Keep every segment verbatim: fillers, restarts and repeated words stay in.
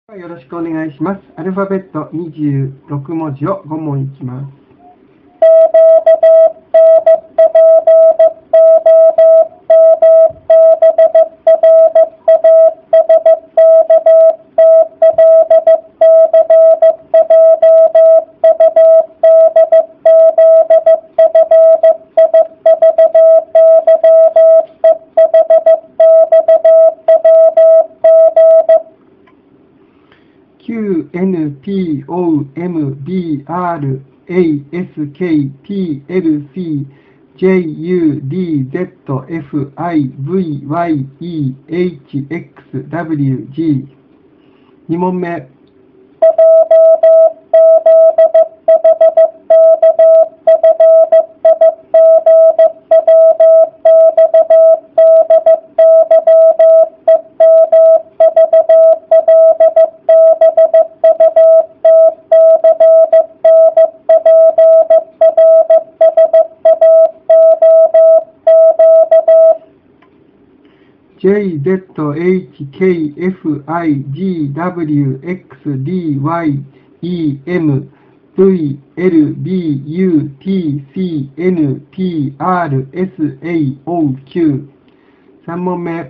よろしくお願いします。アルファベットにじゅうろくもじをご問いきます。キューエヌピーオーエムビーアールエーエスケーピーエルシージェイユーディーゼットエフアイブイワイイーエイチエックスダブリュージー。 に問目。ジェイゼットエイチケーエフアイジーダブリューエックスディーワイイーエムブイエルビーユーティーシーエヌピーアールエスエーオーキュー。 さん問目。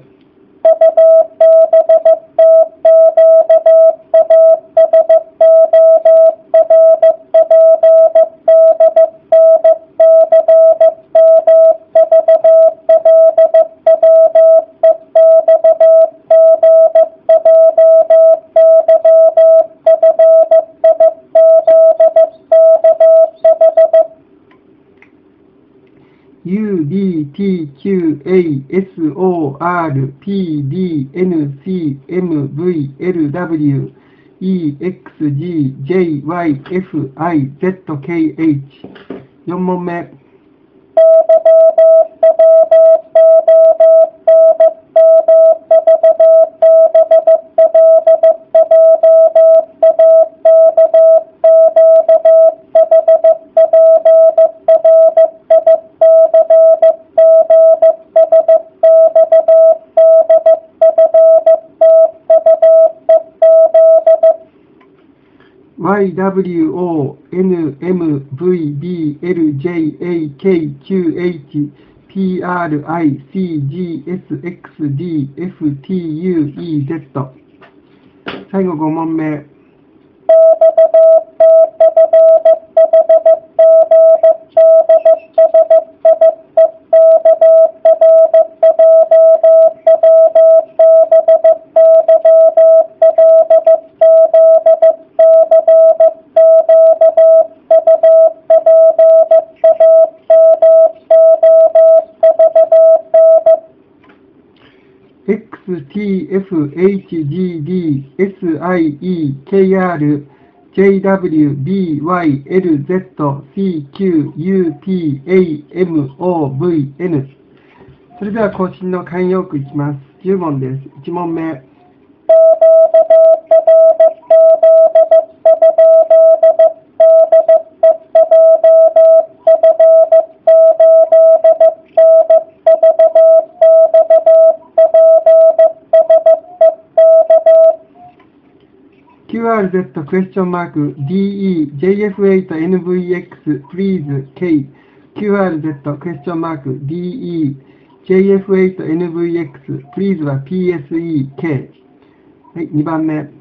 ユーディーティーキューエーエスオーアールピーディーエヌシーエムブイエルダブリューイーエックスジージェイワイエフアイゼットケーエイチ。 よん問目。ワイダブリューオーエヌエムブイビーエルジェイエーケーキューエイチピーアールアイシージーエスエックスディーエフティーユーイーゼット。 最後ご問目。エックスティーエフエイチジーディーエスアイイーケーアールジェイダブリュービーワイエルゼットシーキューユーピーエーエムオーブイエヌ。 それでは更新の慣用句いきます。じゅう問です。いち問目。キューアールゼット クエスチョンマーク ディーイージェイエフエイトエヌブイエックス please K キューアールゼット クエスチョンマーク ディーイージェイエフエイトエヌブイエックス please は ピーエスイーケー。 はい、にばんめ。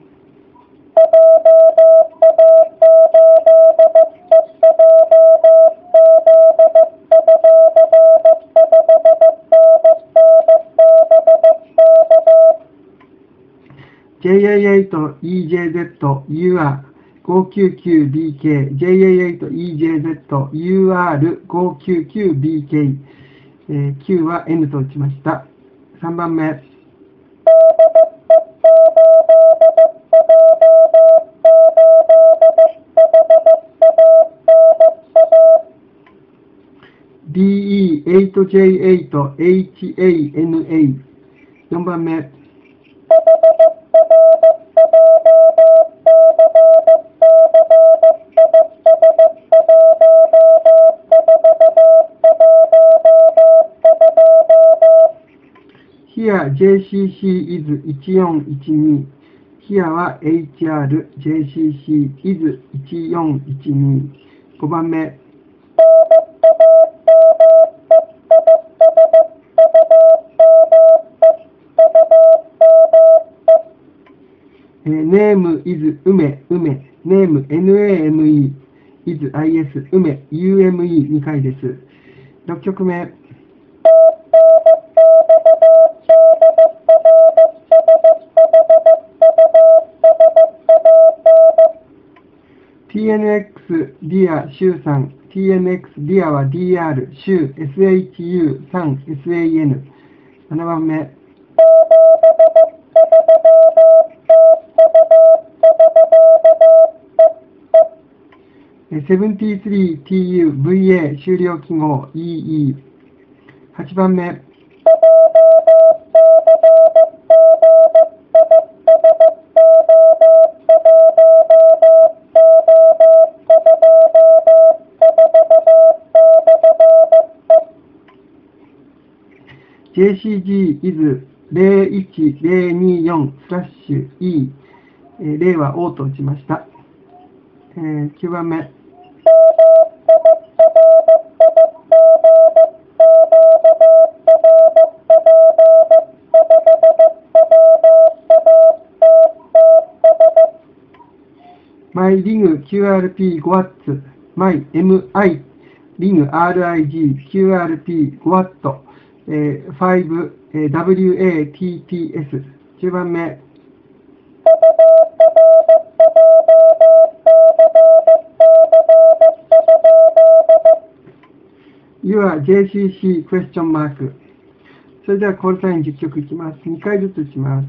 ジェイエーエイトイージェーゼット ユーアールごきゅうきゅうビーケー ジェイエーエイトイージェーゼット ユーアールごきゅうきゅうビーケー、えー、Q は N と打ちました。さんばんめ。ディーイーエイトジェイエイトエイチエーエヌエー。 よんばん目。Here ジェイシーシー is いちよんいちにヒアは エイチアール、ジェイシーシー、イズいちよんいちに。ごばんめ。えー、ネーム is 梅、梅、ネーム ネーム is アイエス、梅、ユーエムイーに 回です。ろっきょくめ。ティーエヌエックス ディア、シュウさん、ティーエヌエックス ディアは ディーアール、シュウ、エスエイチユーさん、エスエーエヌ。ななばんめ。セブンティースリーティーユーブイエー 終了記号 イーイー。はちばんめ。ジェイシージー is ゼロいちゼロによんスラッシュ E、えー、例は O と打ちました。えー、きゅうばんめ。My ring キューアールピーごワット、My エムアイ ring アールアイジー キューアールピーごワット、えー、ご、えー、ダブリューエーティーティーエス。じゅうばんめ。Your ジェイシーシー クエスチョンマーク。それではコールサインじゅっきょくいきます。にかいずつ打ちます。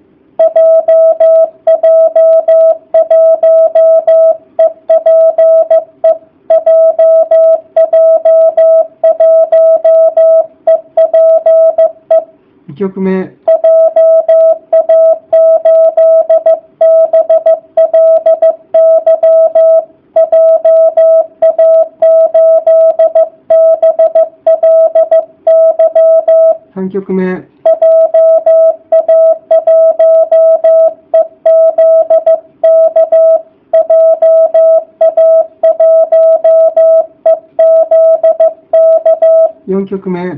にきょくめ。さんきょくめ。よんきょくめ。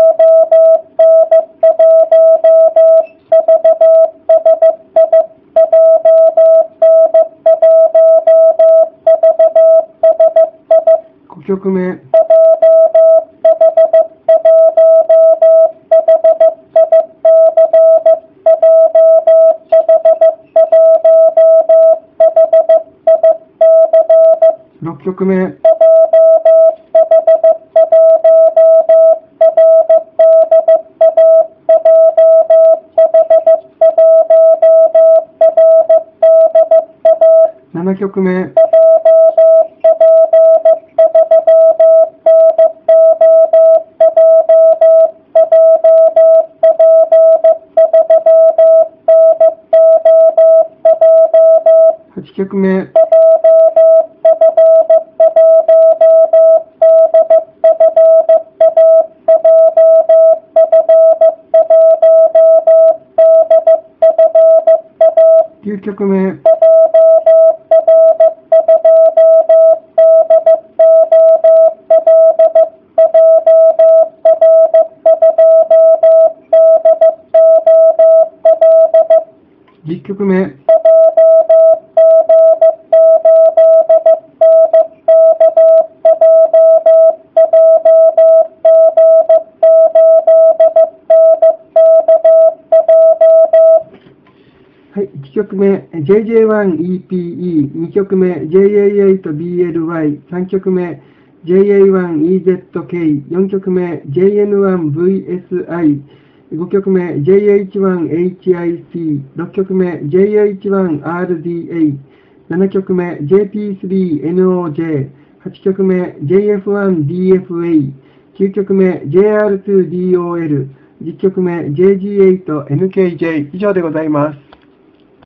ごきょくめ。ろっきょくめ。ななきょくめ。はちきょくめ。きゅうきょくめ。じゅっきょくめ。はい、いっきょくめ ジェイジェイワンイーピーイー、にきょくめ ジェイエーエイトビーエルワイ、さんきょくめ ジェイエーワンイーゼットケー、よんきょくめ ジェイエヌワンブイエスアイ、ごきょくめ ジェイエイチワンエイチアイシー、ろっきょくめ ジェイエイチワンアールディーエー、ななきょくめ ジェイピースリーエヌオージェー、はちきょくめ ジェイエフワンディーエフエー、きゅうきょくめ ジェイアールツーディーオーエル、じゅっきょくめ ジェイジーエイトエヌケージェー 以上でございます。